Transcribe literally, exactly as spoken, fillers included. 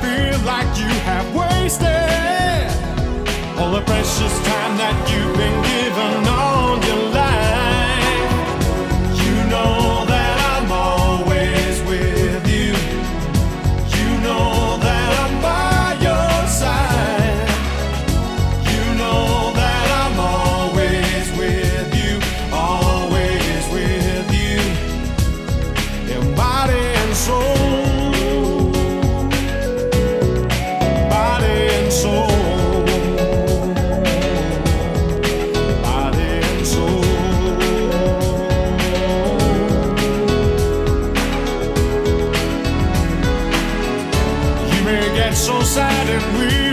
feel like you have wasted all the precious time that you've been given all your life. You know that I'm always with you. You know that I'm by your side. You know that I'm always with you, always with you, in body and soul, body and soul. So sad and weak.